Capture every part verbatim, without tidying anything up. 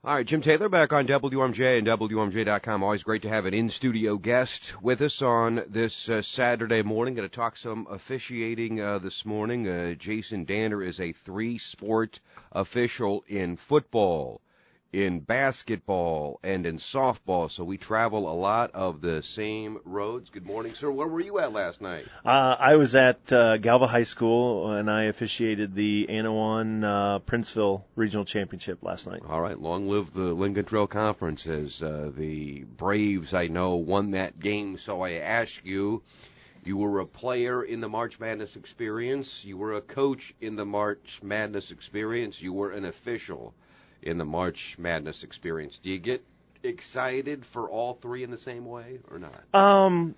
All right, Jim Taylor back on W M J and W M J dot com. Always great to have an in-studio guest with us on this uh, Saturday morning. Going to talk some officiating uh, this morning. Uh, Jason Danner is a three-sport official in football, in basketball, and in softball, so we travel a lot of the same roads. Good morning, sir. Where were you at last night? Uh, I was at uh, Galva High School, and I officiated the Anawan uh, Princeville Regional Championship last night. All right, long live the Lincoln Trail Conference, as uh, the Braves, I know, won that game, so I ask you, you were a player in the March Madness experience, you were a coach in the March Madness experience, you were an official in the March Madness experience. Do you get excited for all three in the same way or not? Um,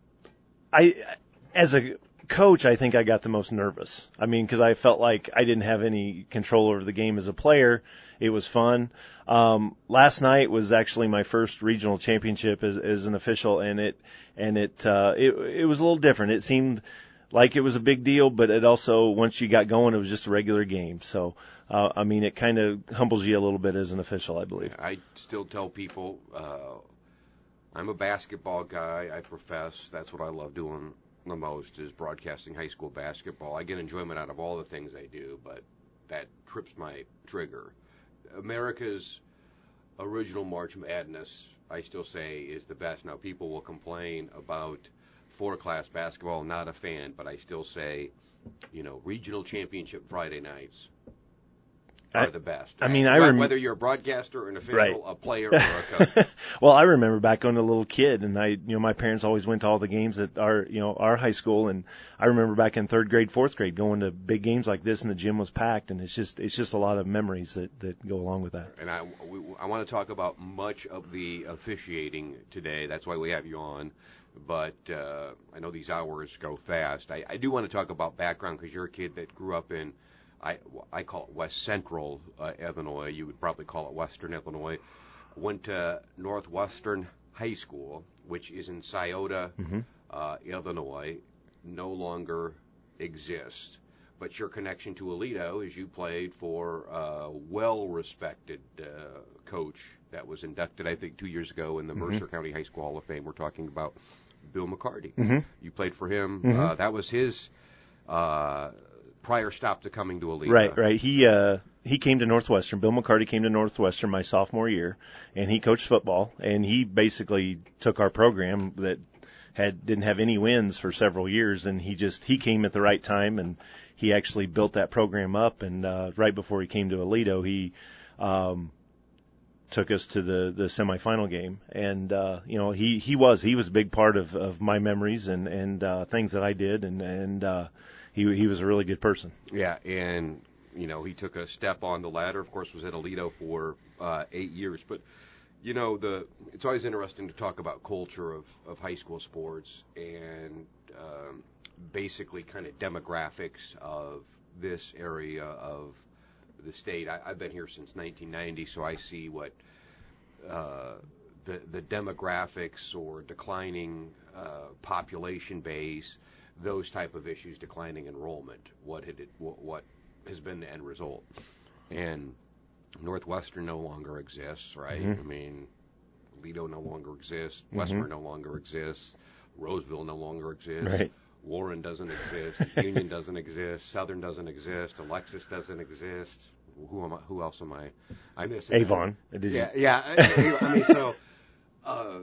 I, as a coach, I think I got the most nervous. I mean, because I felt like I didn't have any control over the game as a player. It was fun. Um, last night was actually my first regional championship as, as an official, and it and it, uh, it it was a little different. It seemed like it was a big deal, but it also, once you got going, it was just a regular game. So. Uh, I mean, it kind of humbles you a little bit as an official, I believe. I still tell people uh, I'm a basketball guy. I profess that's what I love doing the most is broadcasting high school basketball. I get enjoyment out of all the things I do, but that trips my trigger. America's original March Madness, I still say, is the best. Now, people will complain about four-class basketball. Not a fan, but I still say, you know, regional championship Friday nights are the best. I mean, I rem- whether you're a broadcaster, an official, right. a player, or a coach. Well, I remember back when I was a little kid, and I, you know, my parents always went to all the games at our, you know, our high school, and I remember back in third grade, fourth grade, going to big games like this, and the gym was packed, and it's just, it's just a lot of memories that, that go along with that. And I, we, I want to talk about much of the officiating today. That's why we have you on. But uh, I know these hours go fast. I, I do want to talk about background because you're a kid that grew up in. I, I call it West Central uh, Illinois. You would probably call it Western Illinois. Went to Northwestern High School, which is in Scioto, mm-hmm. uh, Illinois. No longer exists. But your connection to Aledo is you played for a well-respected uh, coach that was inducted, I think, two years ago in the mm-hmm. Mercer County High School Hall of Fame. We're talking about Bill McCarty. Mm-hmm. You played for him. Mm-hmm. Uh, that was his... Uh, prior stop to coming to Aledo. Right, right. He uh, he came to Northwestern. Bill McCarty came to Northwestern my sophomore year, and he coached football. And he basically took our program that had didn't have any wins for several years, and he just he came at the right time, and he actually built that program up. And uh, right before he came to Aledo, he um, took us to the the semifinal game. And uh, you know, he he was he was a big part of, of my memories and and uh, things that I did, and and. Uh, He he was a really good person. Yeah, and, you know, he took a step on the ladder. Of course, was at Aledo for uh, eight years. But, you know, the it's always interesting to talk about culture of, of high school sports and um, basically kind of demographics of this area of the state. I, I've been here since nineteen ninety, so I see what uh, the, the demographics or declining uh, population base, those type of issues, declining enrollment, what had it, what, what has been the end result. And Northwestern no longer exists, right? Mm-hmm. I mean, Aledo no longer exists. Mm-hmm. Westmore no longer exists. Roseville no longer exists. Right. Warren doesn't exist. Union doesn't exist. Southern doesn't exist. Alexis doesn't exist. Who am I? Who else am I? I miss Avon. Did yeah, you? yeah. I, I mean, so uh,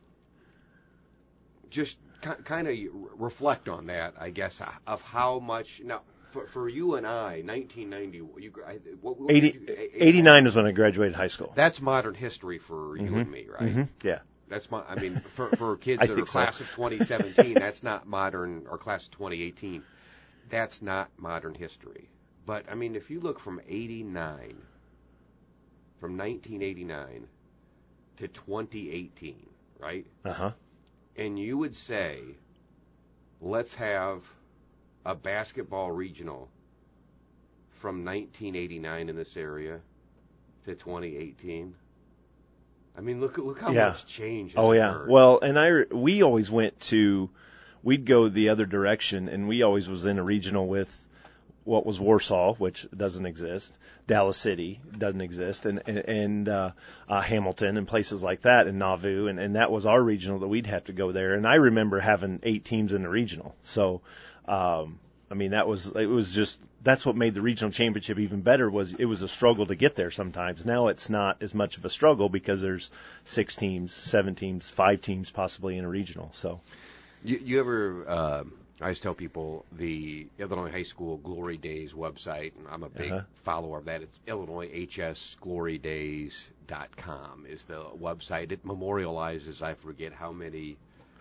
just kind of reflect on that, I guess, of how much now for, for you and I, nineteen ninety. You, I, what, what eighty, you, eighty-nine is when I graduated high school. That's modern history for you mm-hmm. and me, right? Mm-hmm. Yeah. That's my. I mean, for for kids that are class so. of twenty seventeen, that's not modern, or class of twenty eighteen. That's not modern history. But I mean, if you look from eighty-nine, from nineteen eighty-nine to twenty eighteen, right? Uh huh. And you would say, let's have a basketball regional from nineteen eighty-nine in this area to twenty eighteen. I mean, look look how yeah. much change has Oh, yeah. occurred. Well, and I, we always went to, we'd go the other direction, and we always was in a regional with what was Warsaw, which doesn't exist, Dallas City doesn't exist, and and, and uh, uh, Hamilton and places like that, and Nauvoo, and, and that was our regional that we'd have to go there. And I remember having eight teams in the regional. So, um, I mean, that was it was just that's what made the regional championship even better. Was it was a struggle to get there sometimes. Now it's not as much of a struggle because there's six teams, seven teams, five teams possibly in a regional. So, you, you ever? Uh... I always tell people the Illinois High School Glory Days website, and I'm a big uh-huh. follower of that. It's illinois h s glory days dot com is the website. It memorializes, I forget how many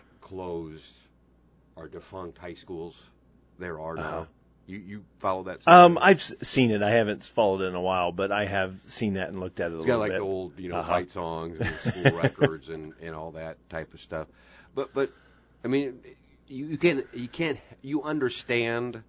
closed or defunct high schools there are now. Uh-huh. You you follow that? Um, I've seen it. I haven't followed it in a while, but I have seen that and looked at it a it's little bit. It's got like bit. the old, you know, uh-huh. fight songs and school records and, and all that type of stuff. But but I mean. You can you can't you understand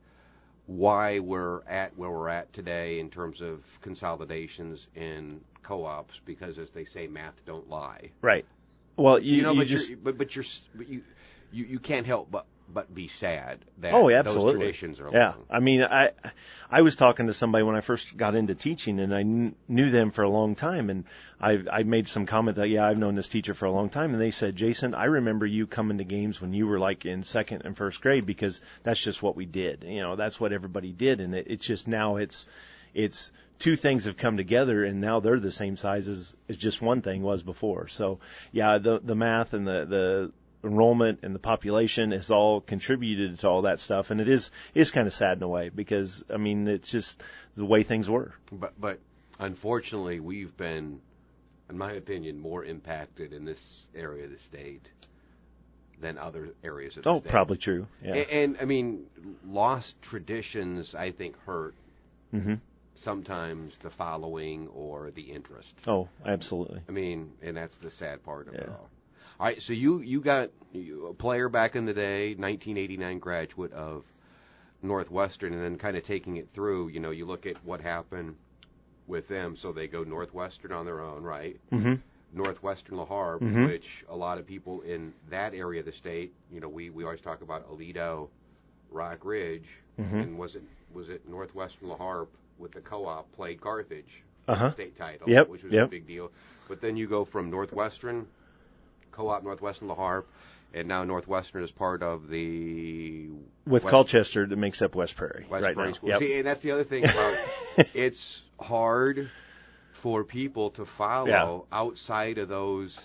why we're at where we're at today in terms of consolidations and co-ops because, as they say, math don't lie. Right. Well, you, you know, you but just you're, but but you're but you, you you can't help but but be sad that oh, absolutely. those traditions are yeah. long. I mean, I I was talking to somebody when I first got into teaching, and I kn- knew them for a long time, and I I made some comment that yeah, I've known this teacher for a long time, and they said, Jason, I remember you coming to games when you were like in second and first grade because that's just what we did. You know, that's what everybody did, and it, it's just now it's it's two things have come together, and now they're the same size as, as just one thing was before. So yeah, the the math and the the enrollment and the population has all contributed to all that stuff, and it is is kind of sad in a way because I mean it's just the way things were. But but unfortunately, we've been, in my opinion, more impacted in this area of the state than other areas of the oh, state. Oh, probably true. Yeah. And, and I mean, lost traditions, I think, hurt. Mm-hmm. Sometimes the following or the interest. Oh, absolutely. I mean, and that's the sad part of yeah. it all. All right, so you you got you, a player back in the day, nineteen eighty-nine graduate of Northwestern, and then kind of taking it through. You know, you look at what happened with them. So they go Northwestern on their own, right? Mm-hmm. Northwestern La Harpe, mm-hmm. which a lot of people in that area of the state, you know, we, we always talk about Aledo, Rock Ridge, mm-hmm. and was it was it Northwestern La Harpe with the co-op played Carthage uh-huh. state title, yep. which was yep. a big deal. But then you go from Northwestern, co-op Northwestern La Harpe, and now Northwestern is part of the with West, Colchester that makes up West Prairie West right Prairie now. School. Yep. See, and that's the other thing about it's hard for people to follow yeah. outside of those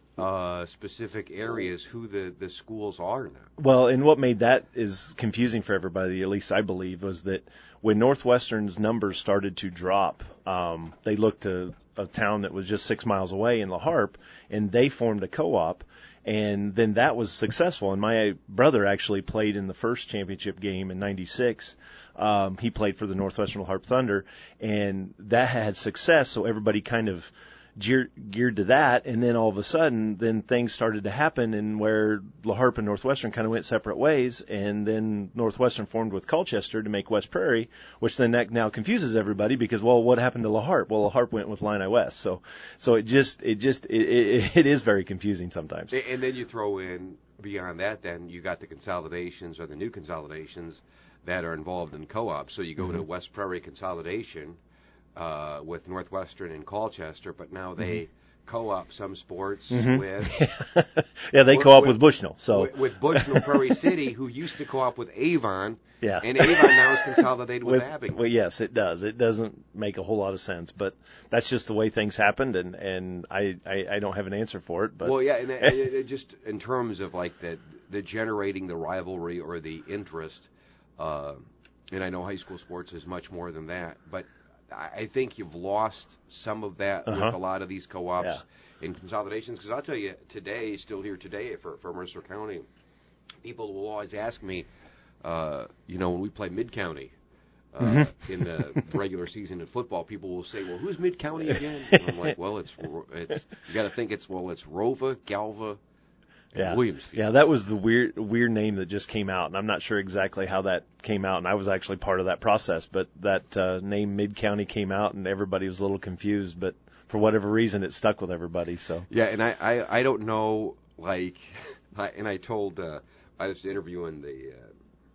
uh, specific areas who the, the schools are now. Well, and what made that is confusing for everybody, at least I believe, was that when Northwestern's numbers started to drop, um, they looked to a town that was just six miles away in La Harpe, and they formed a co-op, and then that was successful. And my brother actually played in the first championship game in ninety-six. Um, he played for the Northwestern La Harpe Thunder, and that had success, so everybody kind of geared, geared to that, and then all of a sudden, then things started to happen, and where La Harpe and Northwestern kind of went separate ways, and then Northwestern formed with Colchester to make West Prairie, which then that now confuses everybody because, well, what happened to La Harpe? Well, La Harpe went with Illini West, so so it just it just it, it, it is very confusing sometimes. And then you throw in beyond that, then you got the consolidations or the new consolidations that are involved in co-ops. So you go mm-hmm. to West Prairie Consolidation uh, with Northwestern and Colchester, but now they mm-hmm. co-op some sports mm-hmm. with yeah they with, co-op with, with Bushnell. So with, with Bushnell Prairie City, who used to co-op with Avon, yeah. and Avon now is consolidated with, with Abingdon. Well, yes, it does. It doesn't make a whole lot of sense, but that's just the way things happened, and and I, I, I don't have an answer for it. But well, yeah, and it, it just in terms of like the the generating the rivalry or the interest. Uh, and I know high school sports is much more than that, but I think you've lost some of that uh-huh. with a lot of these co-ops yeah. and consolidations. Because I'll tell you, today, still here today for, for Mercer County, people will always ask me, uh, you know, when we play Mid-County uh, mm-hmm. in the regular season in football, people will say, well, who's Mid-County again? And I'm like, well, it's, it's you got to think it's, well, it's Rova, Galva, Yeah, Williamsfield. yeah, that was the weird, weird name that just came out, and I'm not sure exactly how that came out, and I was actually part of that process. But that uh, name Mid County came out, and everybody was a little confused. But for whatever reason, it stuck with everybody. So yeah, and I, I, I don't know, like, I, and I told uh, I was interviewing the uh,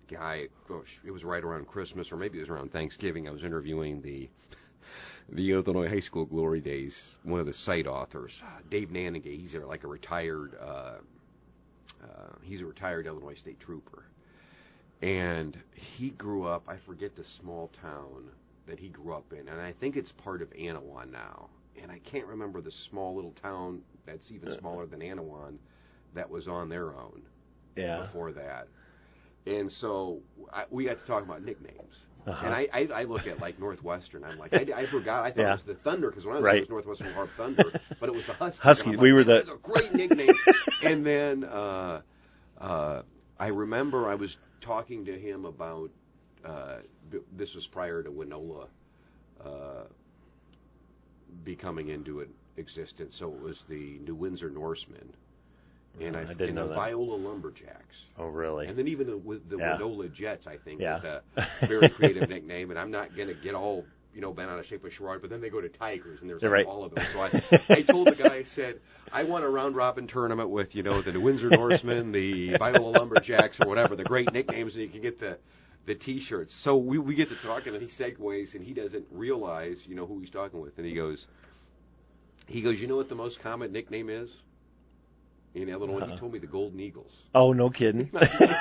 guy. Gosh, it was right around Christmas, or maybe it was around Thanksgiving. I was interviewing the the Illinois high school glory days. One of the site authors, Dave Nanigay. He's a, like a retired. Uh, uh, he's a retired Illinois State Trooper, and he grew up. I forget the small town that he grew up in, and I think it's part of Anawan now. And I can't remember the small little town that's even smaller than Anawan that was on their own yeah. before that. And so I, we got to talk about nicknames. Uh-huh. And I, I, I look at, like, Northwestern. I'm like, I, I forgot. I thought yeah. it was the Thunder, because when I was right. there, it was Northwestern Harp Thunder, but it was the Huskies. Huskies. Like, we were the... That's a great nickname. And then uh, uh, I remember I was talking to him about, uh, this was prior to Winola uh, becoming into an existence, so it was the New Windsor Norsemen. And, I, I, didn't and know the that. Viola Lumberjacks. Oh, really? And then even the, with the yeah. Winola Jets, I think, yeah. is a very creative nickname. And I'm not going to get all, you know, bent out of shape with Sherrod, but then they go to Tigers, and there's like right. all of them. So I, I told the guy, I said, I want a round-robin tournament with, you know, the New Windsor Norsemen, the Viola Lumberjacks, or whatever, the great nicknames, and you can get the, the T-shirts. So we, we get to talking, and he segues, and he doesn't realize, you know, who he's talking with. And he goes, he goes, you know what the most common nickname is in Illinois? Uh-huh. He told me the Golden Eagles. Oh, no kidding.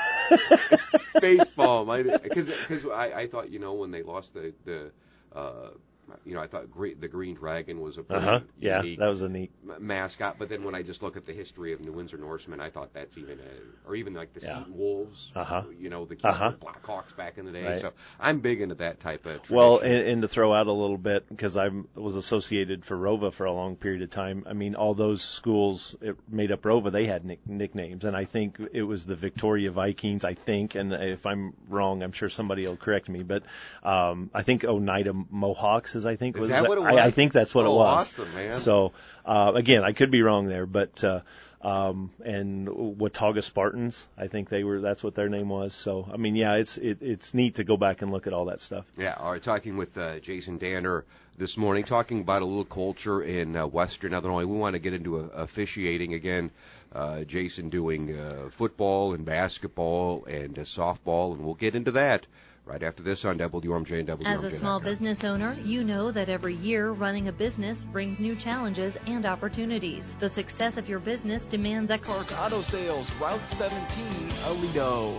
Baseball, because I, I thought, you know, when they lost the the uh, you know, I thought great, the Green Dragon was a pretty uh-huh. yeah, unique that was a neat mascot. But then when I just look at the history of New Windsor Norsemen, I thought that's even a, or even like the yeah. Seton Wolves, uh-huh. you know, the uh-huh. Blackhawks back in the day. Right. So I'm big into that type of tradition. Well, and, and to throw out a little bit, because I was associated for Rova for a long period of time. I mean, all those schools it made up Rova, they had nick- nicknames, and I think it was the Victoria Vikings. I think, and if I'm wrong, I'm sure somebody will correct me, but um, I think Oneida Mohawks is I think is was that what it was? I, I think that's what oh, it was. Awesome, man. So uh, again, I could be wrong there, but uh, um, and Watauga Spartans, I think they were. That's what their name was. So I mean, yeah, it's it, it's neat to go back and look at all that stuff. Yeah. All right. Talking with uh, Jason Danner this morning, talking about a little culture in uh, Western Illinois. We want to get into uh, officiating again. Uh, Jason doing uh, football and basketball and uh, softball, and we'll get into that right after this on W R M J and W R M J. As a small business owner, you know that every year running a business brings new challenges and opportunities. The success of your business demands excellence. Clark Auto Sales, Route seventeen, Aledo.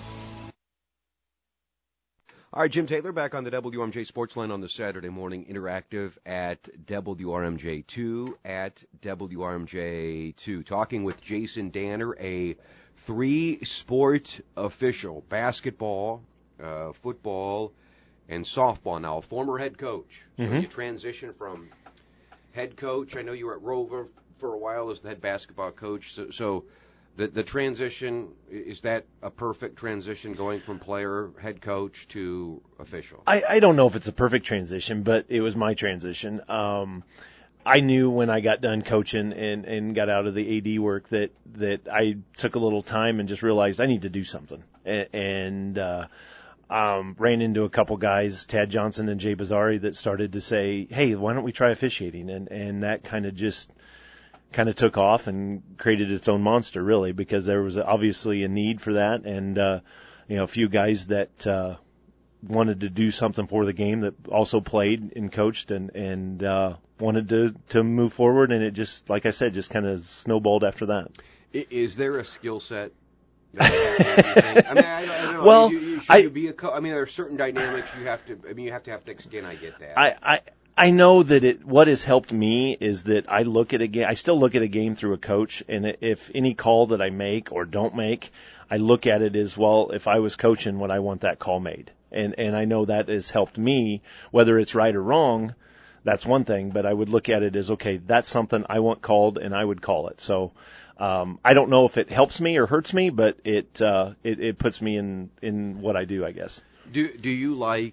All right, Jim Taylor back on the W R M J Sports Line on the Saturday morning interactive at W R M J two, at W R M J two. Talking with Jason Danner, a three-sport official, basketball, Uh, football, and softball. Now, a former head coach. Mm-hmm. So you transition from head coach. I know you were at Rover for a while as the head basketball coach. So, so the the transition, is that a perfect transition going from player, head coach to official? I, I don't know if it's a perfect transition, but it was my transition. Um, I knew when I got done coaching and, and got out of the A D work that, that I took a little time and just realized I need to do something. And, and uh, Um, ran into a couple guys, Tad Johnson and Jay Bazzari, that started to say, hey, why don't we try officiating? And, and that kind of just kind of took off and created its own monster, really, because there was obviously a need for that. And, uh, you know, a few guys that uh, wanted to do something for the game that also played and coached and, and uh, wanted to, to move forward. And it just, like I said, just kind of snowballed after that. Is there a skill set? I mean, I, I don't know. Well, I mean, you, you, should I, you be a co- I mean, there are certain dynamics you have to. I mean, you have to have thick skin. I get that. I, I I know that it. What has helped me is that I look at a game. I still look at a game through a coach, and if any call that I make or don't make, I look at it as, well, if I was coaching, would I want that call made? And and I know that has helped me. Whether it's right or wrong, that's one thing. But I would look at it as, okay, that's something I want called, and I would call it. So. Um, I don't know if it helps me or hurts me, but it, uh, it, it puts me in, in what I do, I guess. Do, do you like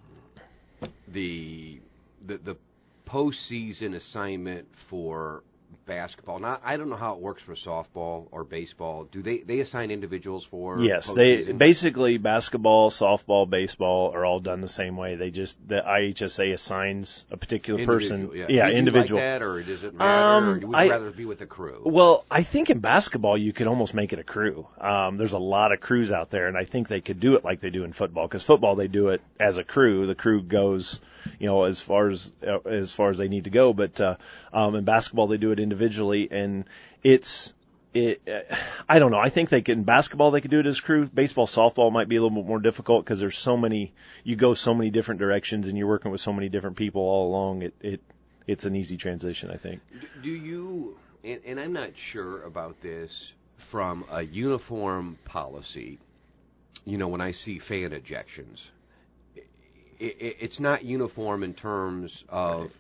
the, the, the postseason assignment for basketball. Now, I don't know how it works for softball or baseball. Do they, they assign individuals for Yes, they postseason? basically basketball, softball, baseball are all done the same way. They just the I H S A assigns a particular person. Individual, yeah. yeah Do you individual. like that, or does it matter? Um, or would you I- rather be with the crew? Well, I think in basketball you could almost make it a crew. Um, there's a lot of crews out there, and I think they could do it like they do in football. Because football, they do it as a crew. The crew goes, you know, as far as uh, as far as they need to go. But uh, um, in basketball, they do it individually, and it's it. Uh, I don't know. I think they can. In basketball, they could do it as crew. Baseball, softball might be a little bit more difficult because there's so many. You go so many different directions, and you're working with so many different people all along. It it it's an easy transition, I think. Do you, and, and I'm not sure about this, from a uniform policy, you know, when I see fan ejections, it, it, it's not uniform in terms of Right.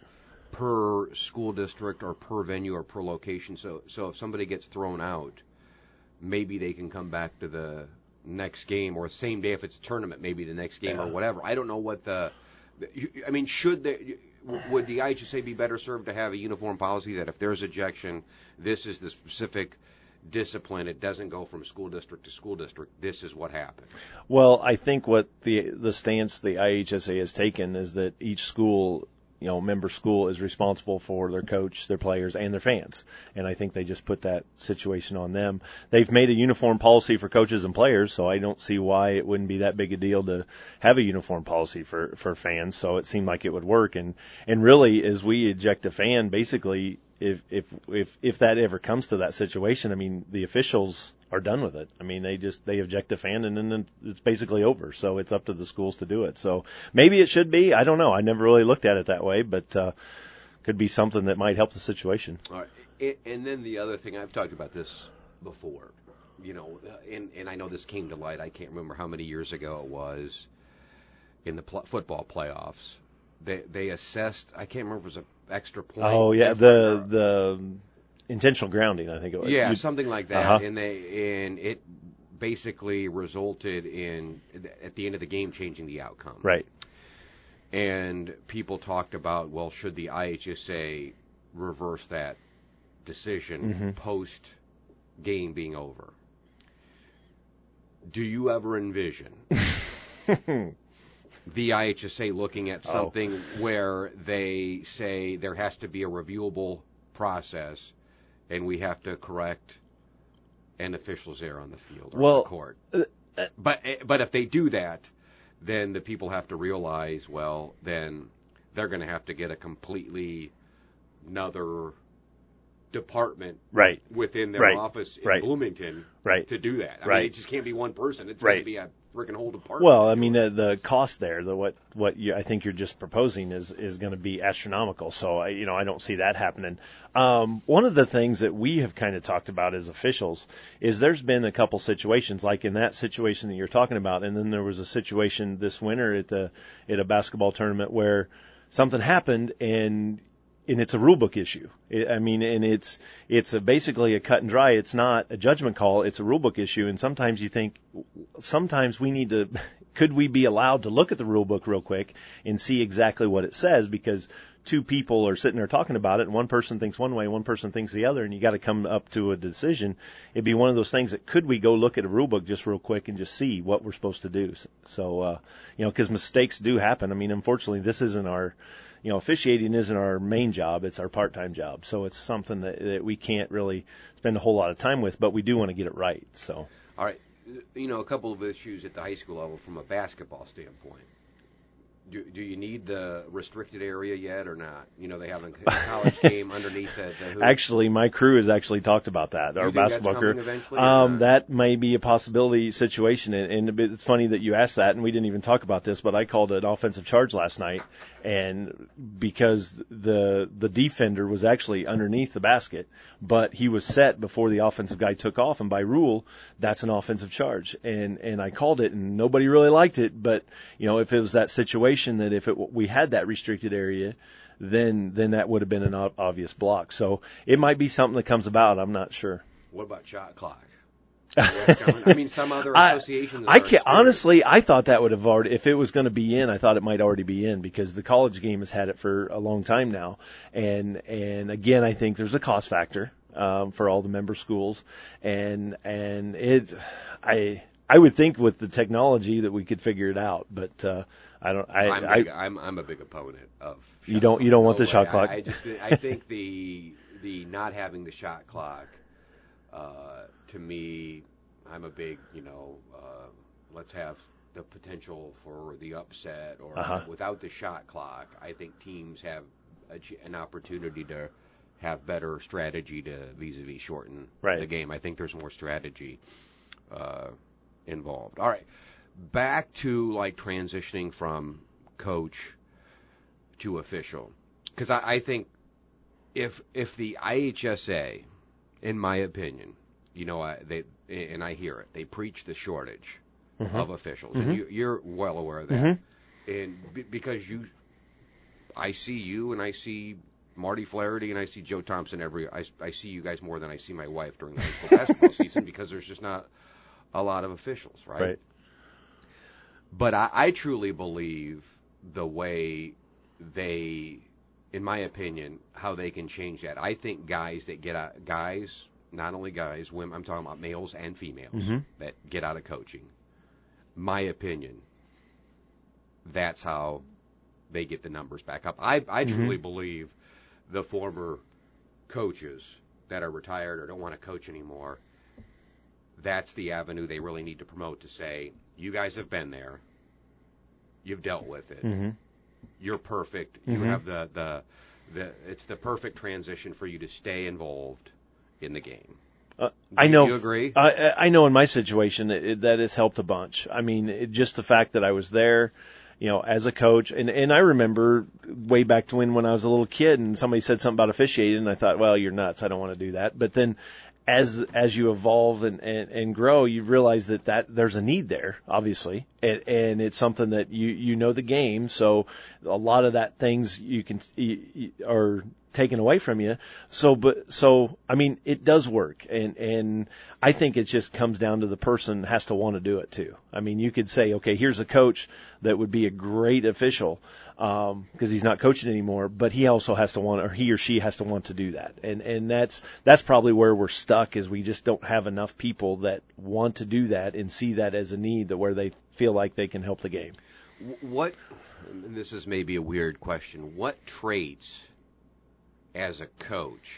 per school district or per venue or per location. So, so if somebody gets thrown out, maybe they can come back to the next game, or same day if it's a tournament, maybe the next game Yeah. or whatever. I don't know what the, I mean, should the, would the I H S A be better served to have a uniform policy that if there's ejection, this is the specific discipline, it doesn't go from school district to school district, this is what happened? Well, I think what the the stance the I H S A has taken is that each school, you know, member school is responsible for their coach, their players, and their fans. And I think they just put that situation on them. They've made a uniform policy for coaches and players, so I don't see why it wouldn't be that big a deal to have a uniform policy for, for fans. So it seemed like it would work. And, and really, as we eject a fan, basically, if, if, if, if that ever comes to that situation, I mean, the officials are done with it. I mean, they just, they eject a fan and then it's basically over. So it's up to the schools to do it. So maybe it should be. I don't know. I never really looked at it that way, but, uh, could be something that might help the situation. All right. And, and then the other thing, I've talked about this before, you know, and, and I know this came to light, I can't remember how many years ago it was, in the pl- football playoffs. They, they assessed, I can't remember if it was an extra point. Oh yeah. The, the intentional grounding, I think it was. Yeah, You- something like that. Uh-huh. And they, and it basically resulted in, at the end of the game, changing the outcome. Right. And people talked about, well, should the I H S A reverse that decision Mm-hmm. post game being over? Do you ever envision the I H S A looking at Oh. something where they say there has to be a reviewable process and we have to correct an official's error on the field or Well, on the court? uh, But but if they do that, then the people have to realize, well, then they're going to have to get a completely another department Right. within their Right. office in Right. Bloomington Right. to do that. I Right. mean, it just can't be one person. It's Right. going to be a freaking whole department. Well, I mean, the, the cost there, the what what you, I think you're just proposing is is going to be astronomical. So, I, you know, I don't see that happening. Um, one of the things that we have kind of talked about as officials is there's been a couple situations, like in that situation that you're talking about, and then there was a situation this winter at the at a basketball tournament where something happened and. And it's a rule book issue. It, I mean, and it's it's a basically a cut and dry. It's not a judgment call. It's a rule book issue. And sometimes you think, sometimes we need to, could we be allowed to look at the rule book real quick and see exactly what it says? Because two people are sitting there talking about it, and one person thinks one way, one person thinks the other, and you got to come up to a decision. It'd be one of those things that could we go look at a rule book just real quick and just see what we're supposed to do? So, uh, you know, because mistakes do happen. I mean, unfortunately, this isn't our. You know, officiating isn't our main job, it's our part-time job. So it's something that, that we can't really spend a whole lot of time with, but we do want to get it right. So, All right. You know, a couple of issues at the high school level from a basketball standpoint. Do, do you need the restricted area yet or not? You know, they have a college game underneath the, the hoop. Actually, my crew has actually talked about that, You our think that's basketball coming crew. eventually or Um, not? that may be a possibility situation, and, and it's funny that you asked that, and we didn't even talk about this, but I called an offensive charge last night, and because the the defender was actually underneath the basket, but he was set before the offensive guy took off, and by rule, that's an offensive charge. And and I called it, and nobody really liked it, but you know, if it was that situation that if it, we had that restricted area, then then that would have been an ob- obvious block. So it might be something that comes about. I'm not sure. What about shot clock? I mean, some other associations. I, I can't honestly. I thought that would have already, if it was going to be in, I thought it might already be in because the college game has had it for a long time now, and and again, I think there's a cost factor um, for all the member schools, and and it, I I would think with the technology that we could figure it out, but uh, I don't. I I'm, big, I, I'm I'm a big opponent of. You don't you don't no want the way. shot clock. I, I just I think the the not having the shot clock. Uh, to me, I'm a big, you know, uh, let's have the potential for the upset or uh-huh. without the shot clock. I think teams have a, an opportunity to have better strategy to vis-a-vis shorten right. the game. I think there's more strategy uh, involved. All right, back to like transitioning from coach to official, because I, I think if if the I H S A, in my opinion, you know, I, they and I hear it. They preach the shortage mm-hmm. of officials, mm-hmm. and you, you're well aware of that. Mm-hmm. And b- because you, I see you, and I see Marty Flaherty, and I see Joe Thompson every. I, I see you guys more than I see my wife during the high school basketball season because there's just not a lot of officials, right? Right. But I, I truly believe the way they. In my opinion, how they can change that. I think guys that get out, guys, not only guys, women, I'm talking about males and females mm-hmm. that get out of coaching. My opinion, that's how they get the numbers back up. I, I mm-hmm. truly believe the former coaches that are retired or don't want to coach anymore, that's the avenue they really need to promote to say, you guys have been there, you've dealt with it. Mm-hmm. You're perfect. Mm-hmm. You have the, the the it's the perfect transition for you to stay involved in the game. Uh, I know. Do you agree? I, I know in my situation it, that has helped a bunch. I mean, it, just the fact that I was there, you know, as a coach, and and I remember way back to when when I was a little kid, and somebody said something about officiating, and I thought, well, you're nuts. I don't want to do that. But then, as as you evolve and, and, and grow, you realize that, that there's a need there, obviously, and, and it's something that you, you know the game, so a lot of that things you can you, you are taken away from you. So, but so I mean, it does work, and and I think it just comes down to the person has to want to do it too. I mean, you could say, okay, here's a coach that would be a great official because um, he's not coaching anymore, but he also has to want, or he or she has to want to do that, and and that's that's probably where we're stuck is we just don't have enough people that want to do that and see that as a need that where they feel like they can help the game. What, and this is maybe a weird question, what traits as a coach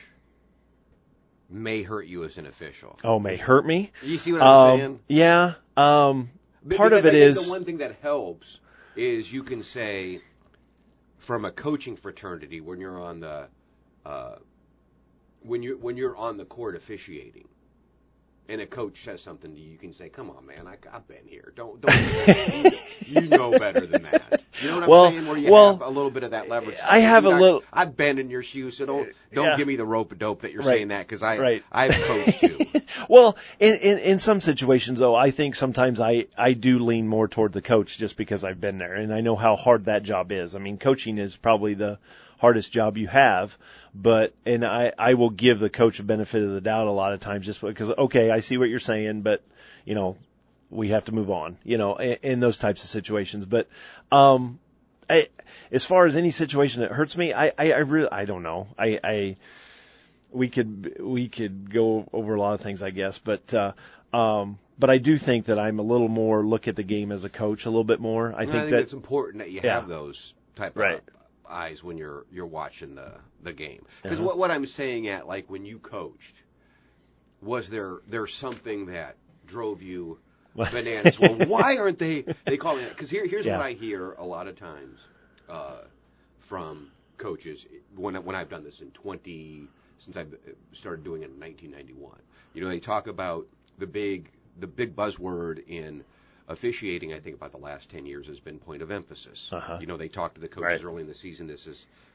may hurt you as an official? Oh, may hurt me? You see what I'm um, saying? Yeah. Um, part because of it I think is the one thing that helps is you can say from a coaching fraternity when you're on the uh, when you when you're on the court officiating, and a coach says something to you, you can say, "Come on, man, I, I've been here. Don't don't you, you know better than that." You know what I'm well, saying? Where you well, have a little bit of that leverage. I have a I, little. I've been in your shoes, so don't don't yeah. give me the rope a dope that you're right. saying that because I right. I've coached you. Well, in, in in some situations though, I think sometimes I I do lean more toward the coach just because I've been there and I know how hard that job is. I mean, coaching is probably the hardest job you have, but and I I will give the coach a benefit of the doubt a lot of times just because okay, I see what you're saying, but you know, we have to move on, you know, in, in those types of situations. But um I, as far as any situation that hurts me, I, I, I really, I don't know. I, I, we could, we could go over a lot of things, I guess, but, uh, um, but I do think that I'm a little more look at the game as a coach a little bit more. I I think, think that it's important that you yeah. have those type right. of eyes when you're you're watching the the game. Because uh-huh. what what I'm saying at like when you coached, was there there something that drove you bananas? Well, why aren't they they call me? Because here here's yeah. what I hear a lot of times uh, from coaches when when I've done this in twenty since I started doing it in nineteen ninety-one. You know, they talk about the big the big buzzword in officiating. I think about the last ten years has been point of emphasis. Uh-huh. You know, they talk to the coaches right. early in the season. This is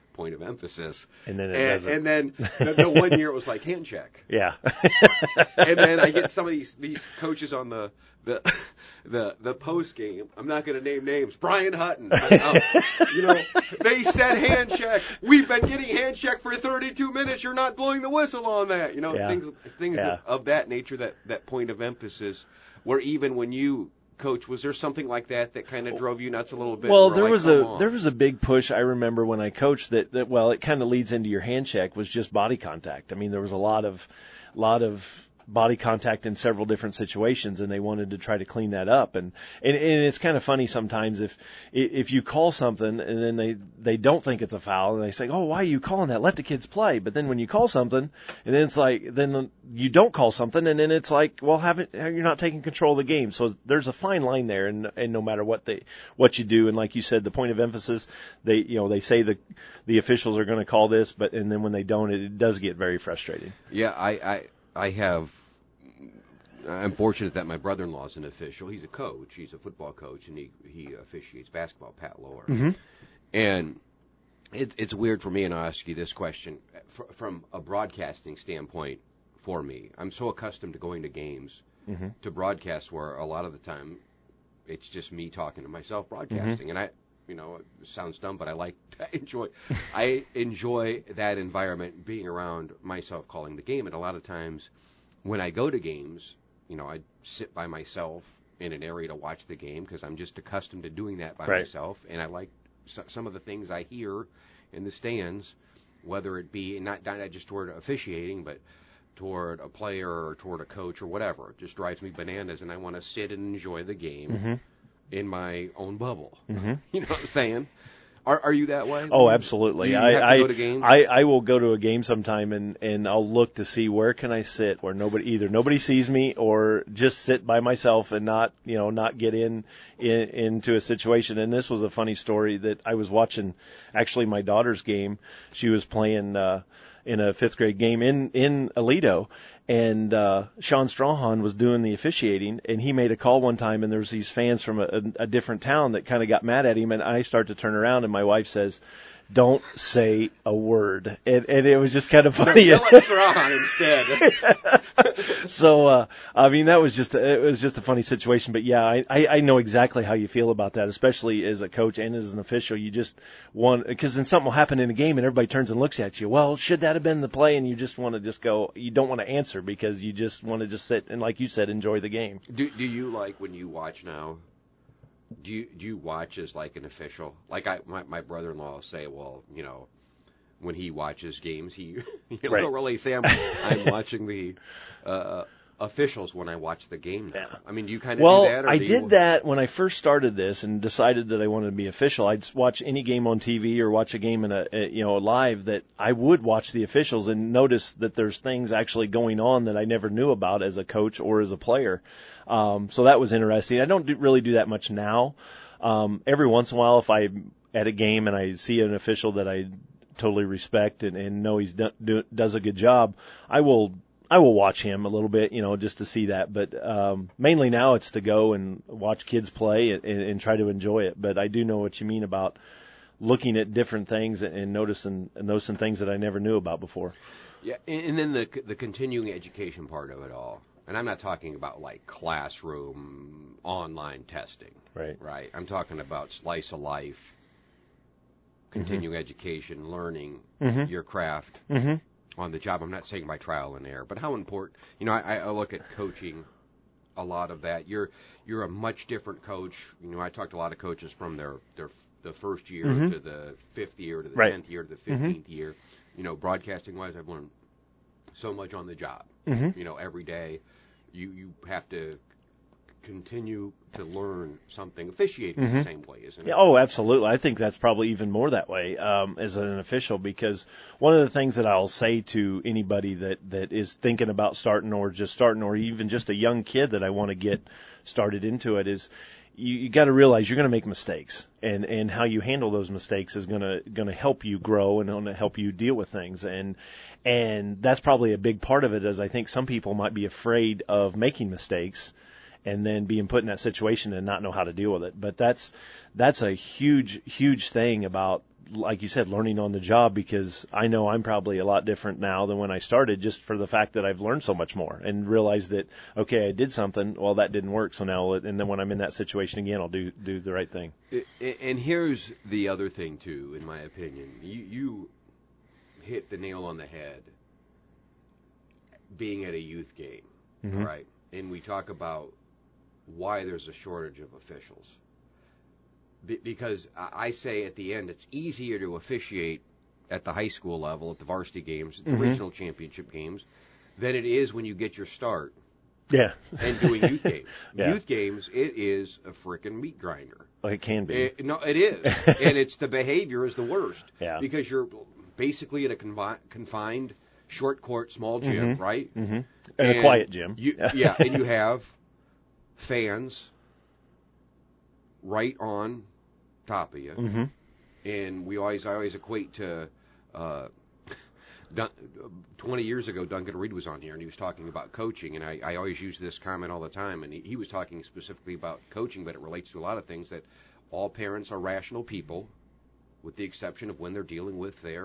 point of emphasis. And then it and, doesn't. and then the, the one year it was like hand check. Yeah. And then I get some of these these coaches on the the the, the post game. I'm not going to name names. Brian Hutton. Uh, you know, they said hand check. We've been getting hand check for thirty-two minutes. You're not blowing the whistle on that. You know, Yeah. things things Yeah. of, of that nature. That that point of emphasis. Where even when you coach, was there something like that that kind of drove you nuts a little bit? Well, Where there like, was come a on. there was a big push. I remember when I coached that, that well, it kind of leads into your hand check was just body contact. I mean, there was a lot of lot of body contact in several different situations, and they wanted to try to clean that up. And and, and it's kind of funny sometimes if if you call something and then they they don't think it's a foul and they say, oh, why are you calling that? Let the kids play. But then when you call something and then it's like then you don't call something and then it's like, well, haven't you're not taking control of the game. So there's a fine line there, and and no matter what they what you do, and like you said, the point of emphasis, they you know they say the the officials are going to call this, but and then when they don't, it, it does get very frustrating. Yeah, I, I I have. I'm fortunate that my brother-in-law is an official. He's a coach. He's a football coach, and he he officiates basketball. Pat Lower. Mm-hmm. And it, it's weird for me, and I'll ask you this question F- from a broadcasting standpoint. For me, I'm so accustomed to going to games Mm-hmm. to broadcast where a lot of the time it's just me talking to myself broadcasting, Mm-hmm. and I. You know, it sounds dumb, but I like, I enjoy, I enjoy that environment, being around myself calling the game. And a lot of times, when I go to games, you know, I sit by myself in an area to watch the game because I'm just accustomed to doing that by Right. myself, and I like so, some of the things I hear in the stands, whether it be not not just toward officiating, but toward a player or toward a coach or whatever. It just drives me bananas, and I want to sit and enjoy the game. Mm-hmm. In my own bubble. Mm-hmm. You know what I'm saying? Are are you that way? Oh, absolutely. You, you I, have to I, go to games? I, I will go to a game sometime and, and I'll look to see where can I sit where nobody, either nobody sees me or just sit by myself and not, you know, not get in, in into a situation. And this was a funny story that I was watching actually my daughter's game. She was playing, uh, in a fifth grade game in, in Aledo. And uh, Sean Strawhan was doing the officiating, and he made a call one time, and there was these fans from a, a, a different town that kind of got mad at him, and I start to turn around, and my wife says, don't say a word. And, and it was just kind of funny. Yell at Strawhan instead. So, uh, I mean, that was just, a, it was just a funny situation. But yeah, I, I, I know exactly how you feel about that, especially as a coach and as an official. You just want, because then something will happen in a game and everybody turns and looks at you. Well, should that have been the play? And you just want to just go, you don't want to answer because you just want to just sit and, like you said, enjoy the game. Do do you like when you watch now? Do you do you watch as like an official? Like I, my, my brother-in-law will say, well, you know, when he watches games, he he'll Right. really say, I'm, I'm watching the uh, officials when I watch the game now. Yeah. I mean, do you kind of Well, do that? Or I do did you... that when I first started this and decided that I wanted to be official. I'd watch any game on T V or watch a game in a, a you know live that I would watch the officials and notice that there's things actually going on that I never knew about as a coach or as a player. Um, so that was interesting. I don't do, really do that much now. Um, every once in a while, if I'm at a game and I see an official that I totally respect and, and know he's do, do, does a good job, I will I will watch him a little bit, you know, just to see that. But um, mainly now it's to go and watch kids play and, and try to enjoy it. But I do know what you mean about looking at different things and noticing noticing things that I never knew about before. Yeah, and, and then the the continuing education part of it all. And I'm not talking about like classroom online testing. Right. Right. I'm talking about slice of life, continuing mm-hmm. education, learning mm-hmm. your craft mm-hmm. on the job. I'm not saying by trial and error, but how important. You know, I, I look at coaching. A lot of that. You're you're a much different coach. You know, I talked to a lot of coaches from their their the first year mm-hmm. to the fifth year to the right. tenth year to the fifteenth mm-hmm. year. You know, broadcasting wise, I've learned so much on the job. Mm-hmm. You know, every day you you have to continue to learn something. Officiating mm-hmm. the same way, isn't it? Yeah, oh, absolutely. I think that's probably even more that way um, as an official, because one of the things that I'll say to anybody that, that is thinking about starting or just starting or even just a young kid that I want to get started into it is you, you got to realize you're going to make mistakes, and, and how you handle those mistakes is going to going to help you grow and going to help you deal with things. And and that's probably a big part of it, as I think some people might be afraid of making mistakes and then being put in that situation and not know how to deal with it. But that's that's a huge, huge thing about like you said, learning on the job, because I know I'm probably a lot different now than when I started, just for the fact that I've learned so much more and realized that, okay, I did something, well, that didn't work, so now, and then when I'm in that situation again, I'll do do the right thing. And here's the other thing, too, in my opinion. You, you hit the nail on the head being at a youth game, Mm-hmm. all right? And we talk about why there's a shortage of officials. Be- because I say at the end, it's easier to officiate at the high school level, at the varsity games, at the Mm-hmm. regional championship games, than it is when you get your start Yeah. and doing youth games. Yeah. Youth games, it is a frickin' meat grinder. Well, it can be. It, no, it is. And it's the behavior is the worst. Yeah. Because you're basically in a confi- confined, short court, small gym, Mm-hmm. right? Mm-hmm. And a quiet gym. You, yeah, and you have fans right on top of you. Mm-hmm. And we always, I always equate to, uh, Dun- twenty years ago, Duncan Reed was on here, and he was talking about coaching, and I, I always use this comment all the time, and he, he was talking specifically about coaching, but it relates to a lot of things, that all parents are rational people, with the exception of when they're dealing with their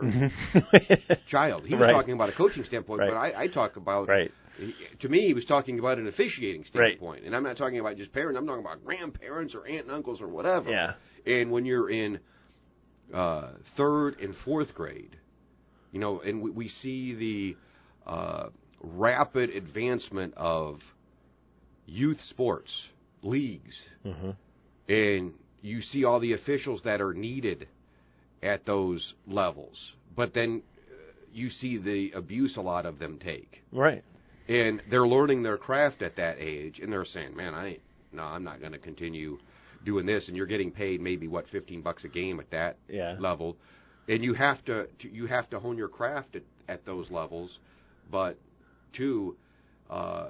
child. He was Right. talking about a coaching standpoint, Right. but I, I talk about, Right. he, to me, he was talking about an officiating Right. standpoint, and I'm not talking about just parents, I'm talking about grandparents or aunt and uncles or whatever. Yeah. And when you're in uh, third and fourth grade, you know, and we, we see the uh, rapid advancement of youth sports leagues, Mm-hmm. and you see all the officials that are needed at those levels. But then uh, you see the abuse a lot of them take, Right. and they're learning their craft at that age, and they're saying, "Man, I ain't, no, I'm not going to continue doing this." And you're getting paid maybe what fifteen bucks a game at that Yeah. level. And you have to, to you have to hone your craft at, at those levels, but two, uh,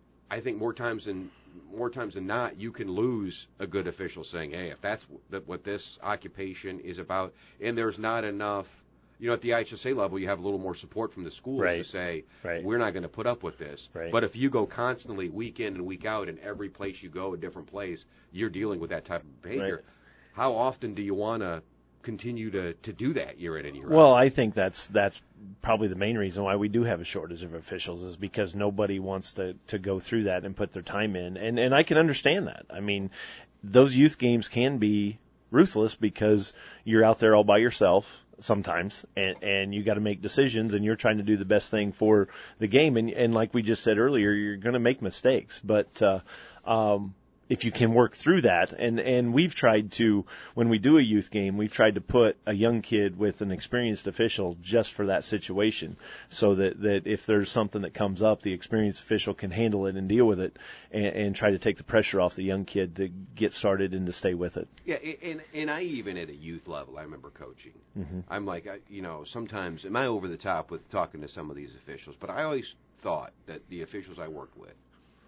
I think more times than more times than not, you can lose a good official saying, "Hey, if that's w- what this occupation is about," and there's not enough, you know, at the I H S A level, you have a little more support from the schools Right. to say, Right. "We're not going to put up with this." Right. But if you go constantly, week in and week out, and every place you go, a different place, you're dealing with that type of behavior. Right. How often do you want to continue to, to do that year in and year out? Well, I think that's that's probably the main reason why we do have a shortage of officials, is because nobody wants to, to go through that and put their time in. And, and I can understand that. I mean, those youth games can be ruthless because you're out there all by yourself sometimes, and, and you got to make decisions, and you're trying to do the best thing for the game. And, and like we just said earlier, you're going to make mistakes. But uh, um, if you can work through that, and, and we've tried to, when we do a youth game, we've tried to put a young kid with an experienced official just for that situation, so that, that if there's something that comes up, the experienced official can handle it and deal with it, and, and try to take the pressure off the young kid to get started and to stay with it. Yeah, and and I even at a youth level, I remember coaching. Mm-hmm. I'm like, I, you know, sometimes, am I over the top with talking to some of these officials? But I always thought that the officials I worked with,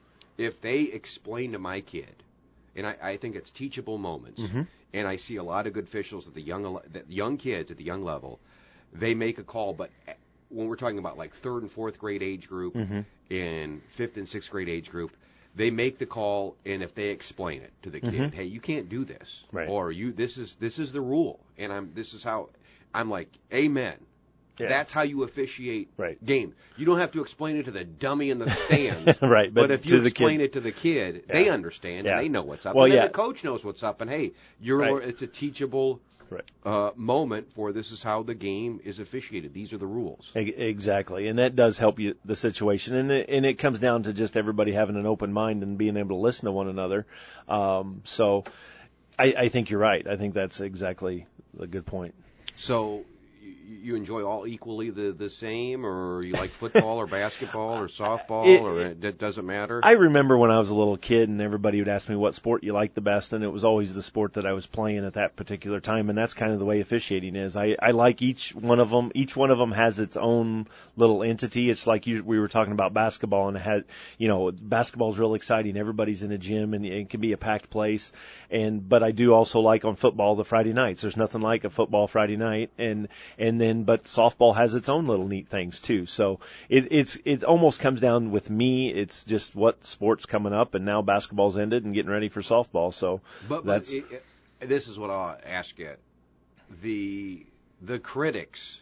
if they explain to my kid, and I, I think it's teachable moments, Mm-hmm. and I see a lot of good officials at the young, that young kids at the young level, they make a call, but when we're talking about like third and fourth grade age group, Mm-hmm. and fifth and sixth grade age group, they make the call, and if they explain it to the kid, Mm-hmm. hey, you can't do this, Right. or you, this is this is the rule, and I'm this is how, I'm like, amen. Yeah. That's how you officiate Right. games. You don't have to explain it to the dummy in the stand, Right, But, but if to you the explain kid- it to the kid, Yeah. they understand Yeah. and they know what's up. Well, and then yeah. the coach knows what's up, and hey, you're Right. it's a teachable Right. uh, moment for this is how the game is officiated. These are the rules. E- Exactly, and that does help you the situation, and it, and it comes down to just everybody having an open mind and being able to listen to one another. Um, so, I, I think you're right. I think that's exactly a good point. So you, you enjoy all equally the, the same, or you like football or basketball or softball, It- or it, it doesn't matter? I remember when I was a little kid, and everybody would ask me what sport you liked the best, and it was always the sport that I was playing at that particular time, and that's kind of the way officiating is. I, I like each one of them. Each one of them has its own little entity. It's like you, we were talking about basketball, and it had, you know, basketball's real exciting. Everybody's in a gym, and it can be a packed place. And but I do also like on football the Friday nights. There's nothing like a football Friday night, and and then but softball has its own little neat things too. So it, it's it almost comes down with me. It's just what sport's coming up, and now basketball's ended and getting ready for softball. So But, but that's it, it, this is what I'll ask you. the the critics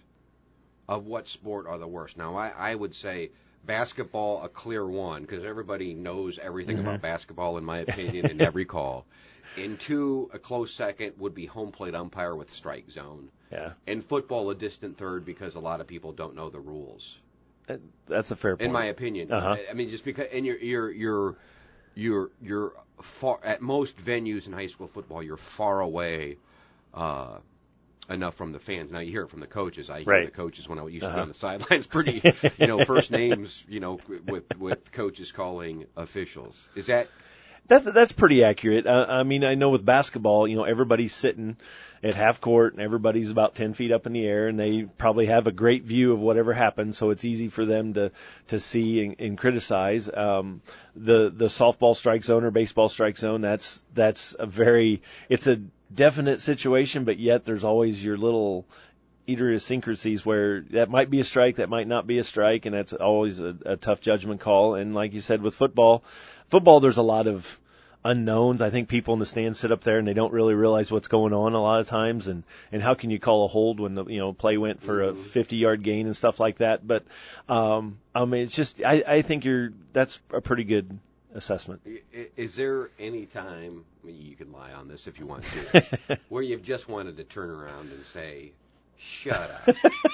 of what sport are the worst. Now, I, I would say basketball a clear one because everybody knows everything Mm-hmm. about basketball, in my opinion, in every call. And two, a close second would be home plate umpire with strike zone. Yeah, And football a distant third because a lot of people don't know the rules. That- that's a fair point. In my opinion, Uh-huh. I, I mean, just because, and you're you're you're you're you're far at most venues in high school football, you're far away uh, enough from the fans. Now you hear it from the coaches. I hear Right. the coaches when I used to Uh-huh. be on the sidelines. Pretty, you know, first names, you know, with with coaches calling officials. Is that? That's that's pretty accurate. Uh, I mean, I know with basketball, you know, everybody's sitting at half court and everybody's about ten feet up in the air, and they probably have a great view of whatever happens, so it's easy for them to to see and, and criticize. Um, the the softball strike zone or baseball strike zone, that's that's a very it's a definite situation, but yet there's always your little idiosyncrasies where that might be a strike, that might not be a strike, and that's always a, a tough judgment call. And like you said, with football, football there's a lot of unknowns. I think people in the stands sit up there and they don't really realize what's going on a lot of times, and and how can you call a hold when the you know play went for a fifty yard gain and stuff like that. But um, I mean, it's just I, I think you're that's a pretty good assessment. I- Is there any time, I mean, you can lie on this if you want to, where you've just wanted to turn around and say, "Shut up"?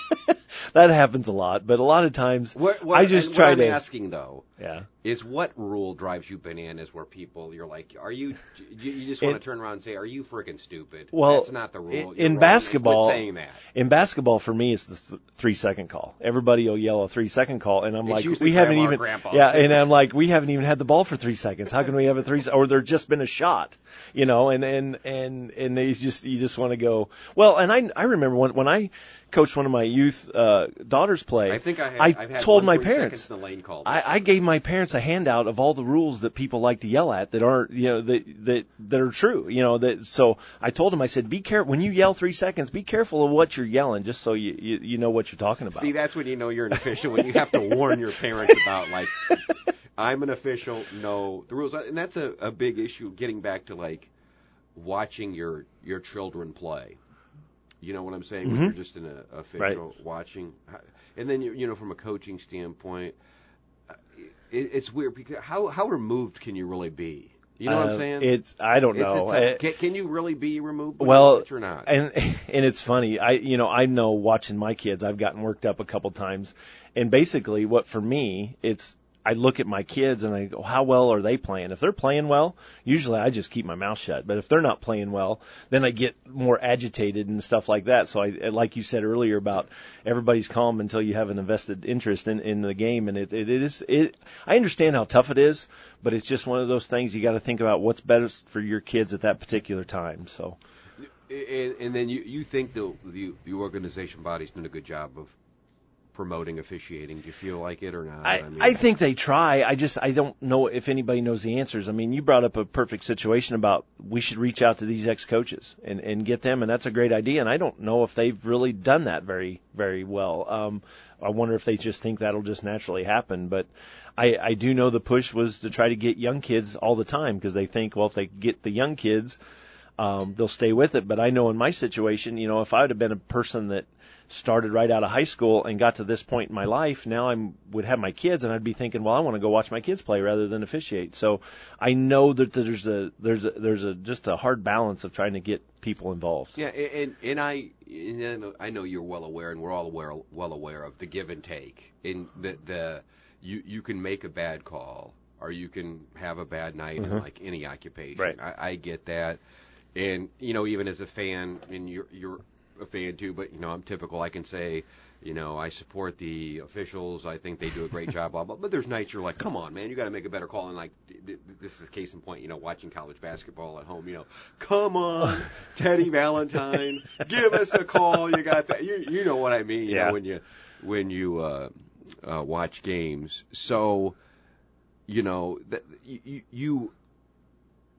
That happens a lot, but a lot of times What, what, I just and try what I'm to asking though yeah. is what rule drives you bananas where people you're like, are you you, you just want It- to turn around and say, are you freaking stupid? Well, That's not the rule. in- You're in wrong. basketball- Quit saying that. In basketball, for me, it's the th- three second call. Everybody will yell a three second call, and I'm It's like, usually we haven't grandma or even, grandpa. yeah, and I'm like, we haven't even had the ball for three seconds. How can we have a three? Or there's just been a shot, you know, and and and and they just you just want to go. Well, and I I remember when when I coached one of my youth uh, daughters play. I think I have. I I've had told one my three parents. seconds in the lane call. I, I gave my parents a handout of all the rules that people like to yell at that aren't, you know, that that that are true, you know. That so I told them, I said, be careful when you yell three seconds. Be careful of what you're yelling, just so you you, you know what you're talking about. See, that's when you know you're an official, when you have to warn your parents about, like, I'm an official, know the rules. And that's a, a big issue, getting back to, like, watching your, your children play. You know what I'm saying? When Mhm. you're just an uh, official watching. And then, you, you know, from a coaching standpoint, uh, it, it's weird because how, how removed can you really be? You know what Uh, I'm saying? It's I don't It's a know. tough- I- can, can you really be removed when Well, you watch or not? And and it's funny. I you know I know watching my kids, I've gotten worked up a couple times, and basically what for me it's I look at my kids and I go, how well are they playing? If they're playing well, usually I just keep my mouth shut. But if they're not playing well, then I get more agitated and stuff like that. So I, like you said earlier about everybody's calm until you have an invested interest in, in the game. And it, it, it is, it, I understand how tough it is, but it's just one of those things you got to think about what's best for your kids at that particular time. So. And, and then you, you think the, the the organization body's doing a good job of promoting officiating? Do you feel like it or not? I, mean, I think they try. I just I don't know if anybody knows the answers. I mean, you brought up a perfect situation about we should reach out to these ex-coaches and, and get them, and that's a great idea. And I don't know if they've really done that very very well. Um, I wonder if they just think that'll just naturally happen. But I, I do know the push was to try to get young kids all the time because they think, well, if they get the young kids, um, they'll stay with it. But I know in my situation, you know, if I would have been a person that started right out of high school and got to this point in my life, now I would have my kids and I'd be thinking, well, I want to go watch my kids play rather than officiate. So I know that there's a there's a there's a just a hard balance of trying to get people involved. Yeah, and and I and I know you're well aware, and we're all aware well aware of the give and take. In the the you you can make a bad call or you can have a bad night Mhm. in like any occupation. Right. I, I get that, and you know even as a fan, and you're you're a fan too, but you know I'm typical. I can say, you know, I support the officials. I think they do a great job. Blah blah. But there's nights you're like, come on, man, you got to make a better call. And like, th- th- this is case in point. You know, watching college basketball at home. You know, come on, Teddy Valentine, give us a call. You got that. You you know what I mean. You Yeah. know, when you when you uh, uh, watch games. So, you know, that you. you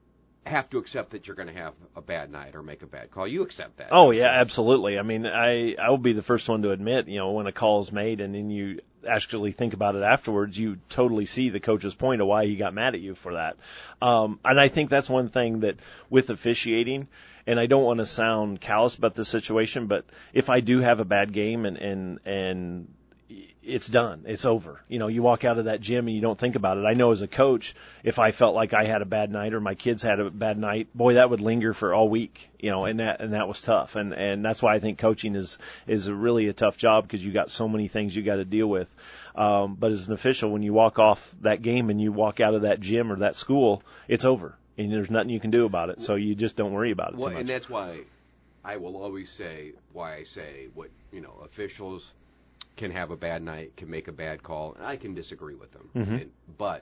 have to accept that you're going to have a bad night or make a bad call. You accept that. Oh yeah, absolutely. I mean, I I will be the first one to admit, you know, when a call is made and then you actually think about it afterwards, you totally see the coach's point of why he got mad at you for that. Um, and I think that's one thing that with officiating, and I don't want to sound callous about this situation, but if I do have a bad game and and and it's done. It's over. You know, you walk out of that gym and you don't think about it. I know as a coach, if I felt like I had a bad night or my kids had a bad night, boy, that would linger for all week, you know, and that, and that was tough. And, and that's why I think coaching is, is a really a tough job because you got so many things you got to deal with. Um, but as an official, when you walk off that game and you walk out of that gym or that school, it's over and there's nothing you can do about it. So you just don't worry about it well, too much. And that's why I will always say why I say what, you know, officials can have a bad night, can make a bad call, and I can disagree with them. Mm-hmm. And, but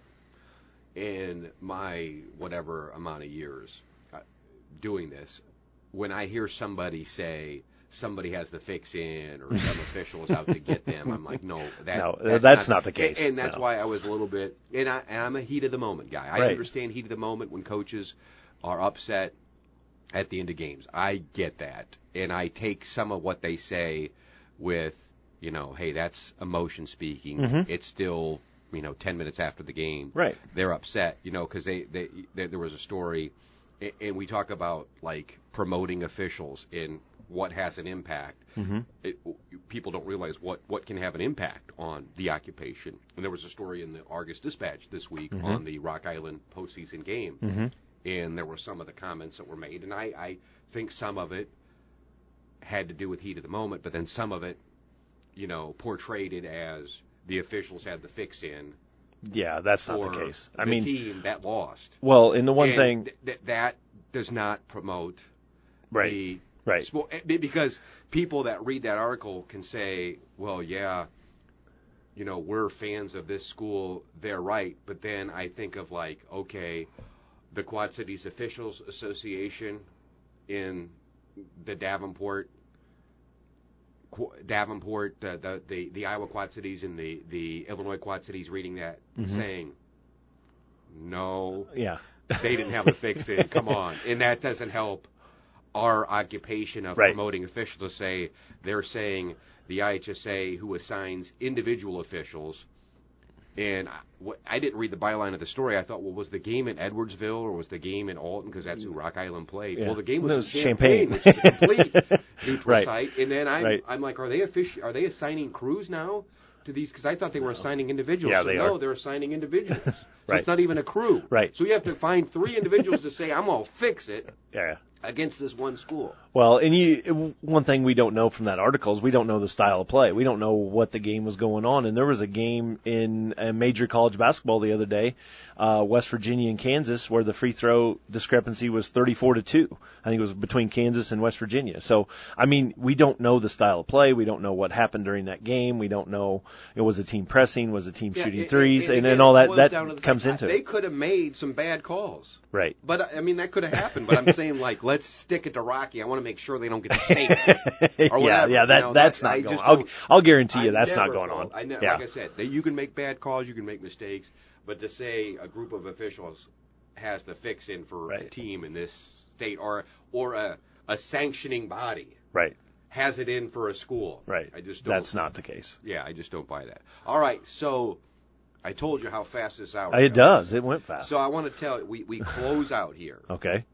in my whatever amount of years uh, doing this, when I hear somebody say somebody has the fix in or some official is out to get them, I'm like, no, that, no that's, that's not, not the case. And, and that's no. why I was a little bit, and, I, and I'm a heat of the moment guy. I right. understand heat of the moment when coaches are upset at the end of games. I get that, and I take some of what they say with, you know, hey, that's emotion speaking. Mm-hmm. It's still, you know, ten minutes after the game. Right. They're upset, you know, because they, they, they, there was a story, and we talk about, like, promoting officials in what has an impact. Mm-hmm. It, people don't realize what, what can have an impact on the occupation. And there was a story in the Argus Dispatch this week mm-hmm. on the Rock Island postseason game, mm-hmm. and there were some of the comments that were made, and I, I think some of it had to do with heat of the moment, but then some of it, you know, portrayed it as the officials had the fix in. Yeah, that's not the case. I the mean, team that lost. Well, and the one and thing th- th- that does not promote right, the right, sport, because people that read that article can say, well, yeah, you know, we're fans of this school, they're right, but then I think of like, okay, the Quad Cities Officials Association in the Davenport. Davenport, the, the, the, the Iowa Quad Cities and the, the Illinois Quad Cities reading that, mm-hmm. saying, no, yeah, they didn't have a fix in, come on. And that doesn't help our occupation of right. promoting officials to say, they're saying the I H S A who assigns individual officials, and I, what, I didn't read the byline of the story. I thought, well, was the game in Edwardsville or was the game in Alton, because that's who Rock Island played? Yeah. Well, the game was, no, was in Champaign, Champaign, which is a complete neutral right. site. And then I'm, right. I'm like, are they offici- Are they assigning crews now to these? Because I thought they were no. assigning individuals. Yeah, so they no, are. they're assigning individuals. So right. it's not even a crew. Right. So you have to find three individuals to say, I'm going to fix it. Yeah. Against this one school. Well, and you, one thing we don't know from that article is we don't know the style of play. We don't know what the game was going on. And there was a game in a major college basketball the other day, uh, West Virginia and Kansas, where the free throw discrepancy was thirty-four to two. I think it was between Kansas and West Virginia. So, I mean, we don't know the style of play. We don't know what happened during that game. We don't know, it was a team pressing, was a team yeah, shooting and, threes, and, and, and, and all that, that that comes into they it. They could have made some bad calls. Right. But, I mean, that could have happened. But I'm saying, like, let's stick it to Rocky. I want to make sure they don't get the state. Or yeah, yeah, that, you know, that's that, not I going just on. I'll, I'll guarantee you I that's not never going felt, on. I ne- yeah. Like I said, they, you can make bad calls, you can make mistakes, but to say a group of officials has the fix in for right. a team in this state, or or a, a sanctioning body right. has it in for a school. Right. I just don't. That's not the case. Yeah, I just don't buy that. All right, so I told you how fast this hour It goes. does. It went fast. So I want to tell you, we, we close out here. Okay.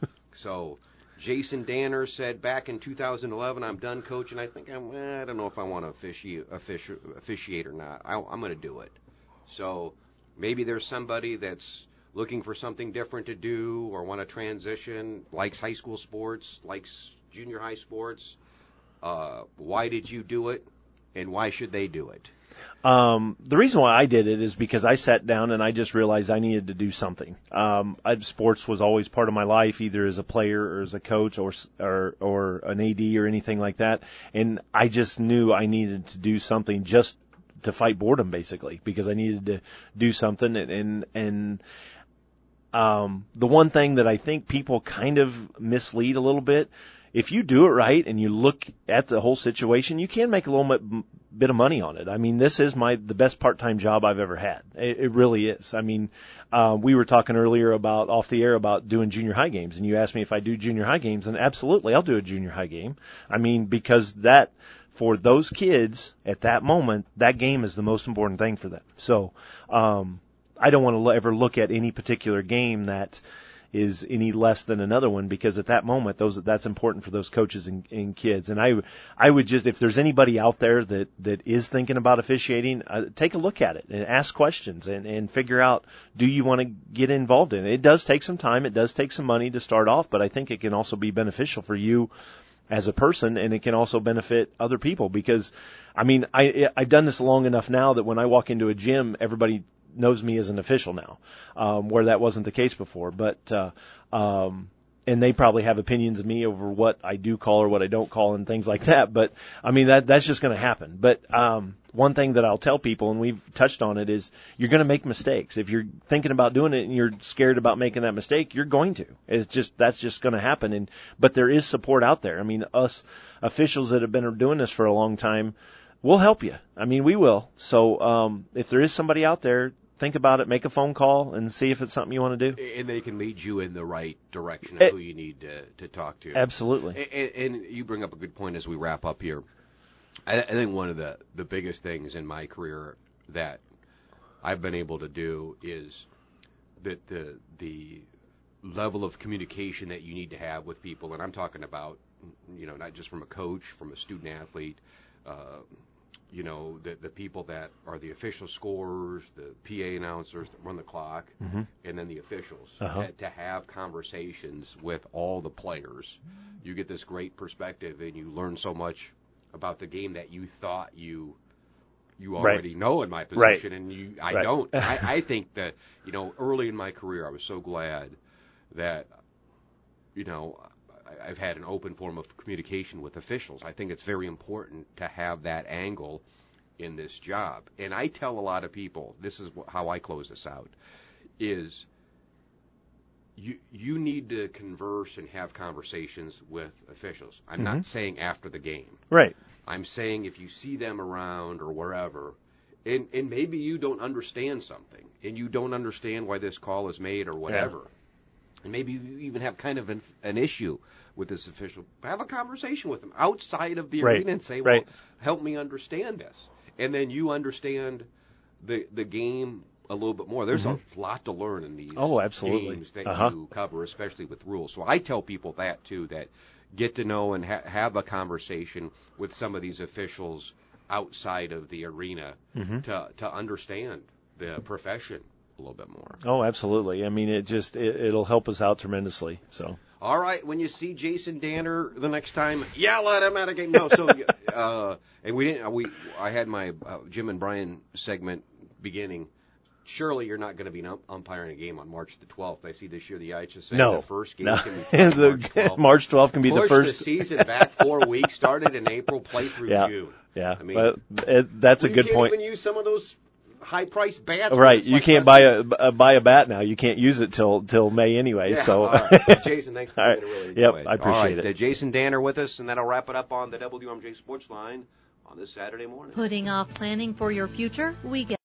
So Jason Danner said back in two thousand eleven, I'm done coaching. I think I'm, eh, I don't know if I want to officiate, offici- officiate or not. I, I'm going to do it. So maybe there's somebody that's looking for something different to do or want to transition, likes high school sports, likes junior high sports. Uh, why did you do it, and why should they do it? Um, the reason why I did it is because I sat down and I just realized I needed to do something. Um, I, sports was always part of my life, either as a player or as a coach or, or, or an A D or anything like that. And I just knew I needed to do something just to fight boredom, basically, because I needed to do something. And, and, and um, the one thing that I think people kind of mislead a little bit if you do it right and you look at the whole situation, you can make a little bit, bit of money on it. I mean, this is my the best part-time job I've ever had. It, it really is. I mean, uh, we were talking earlier about off the air about doing junior high games, and you asked me if I do junior high games, and absolutely, I'll do a junior high game. I mean, because that for those kids at that moment, that game is the most important thing for them. So, um, I don't want to ever look at any particular game that is any less than another one, because at that moment, those that's important for those coaches and, and kids. And I, I would just, if there's anybody out there that, that is thinking about officiating, uh, take a look at it and ask questions and, and figure out, do you want to get involved in it? It does take some time. It does take some money to start off, but I think it can also be beneficial for you as a person, and it can also benefit other people, because, I mean, I, I've done this long enough now that when I walk into a gym, everybody knows me as an official now, um, where that wasn't the case before. But, uh, um, and they probably have opinions of me over what I do call or what I don't call and things like that. But, I mean, that that's just going to happen. But um, one thing that I'll tell people, and we've touched on it, is you're going to make mistakes. If you're thinking about doing it and you're scared about making that mistake, you're going to. It's just that's just going to happen. And but there is support out there. I mean, us officials that have been doing this for a long time, we'll help you. I mean, we will. So um, if there is somebody out there, think about it, make a phone call, and see if it's something you want to do. And they can lead you in the right direction of it, who you need to, to talk to. Absolutely. And, and you bring up a good point as we wrap up here. I, I think one of the, the biggest things in my career that I've been able to do is that the the level of communication that you need to have with people, and I'm talking about, you know, not just from a coach, from a student athlete, uh, you know, the the people that are the official scorers, the P A announcers that run the clock, mm-hmm. and then the officials, uh-huh. to, to have conversations with all the players. You get this great perspective, and you learn so much about the game that you thought you you already right. know in my position, right. and you I right. don't. I, I think that, you know, early in my career, I was so glad that, you know, I've had an open form of communication with officials. I think it's very important to have that angle in this job. And I tell a lot of people, this is how I close this out, is you you need to converse and have conversations with officials. I'm mm-hmm. not saying after the game. Right. I'm saying if you see them around or wherever, and, and maybe you don't understand something, and you don't understand why this call is made or whatever, yeah. and maybe you even have kind of an, an issue with this official, have a conversation with them outside of the right. arena and say, well, right. help me understand this. And then you understand the the game a little bit more. There's mm-hmm. a lot to learn in these oh, absolutely. games that uh-huh. you cover, especially with rules. So I tell people that, too, that get to know and ha- have a conversation with some of these officials outside of the arena mm-hmm. to to understand the profession a little bit more. Oh, absolutely. I mean, it just it, it'll help us out tremendously. So. All right, when you see Jason Danner the next time, yell at him at a game. No, so uh, and we didn't. We I had my uh, Jim and Brian segment beginning. Surely you're not going to be umpiring a game on March the twelfth. I see this year the I H S A no, the first game no. can be the March twelfth. March twelfth can be Push the first. the season back four weeks. Started in April, play through yeah, June. Yeah, I mean, but it, that's a good can't point. Even use some of those high-priced bats. Right, you like can't buy a, a buy a bat now. You can't use it till till May anyway. Yeah, so, all right. Jason, thanks for right. being really Yep, enjoyed. I appreciate all right, it. Uh, Jason Danner with us, and that'll wrap it up on the W M J Sports Line on this Saturday morning. Putting off planning for your future? We get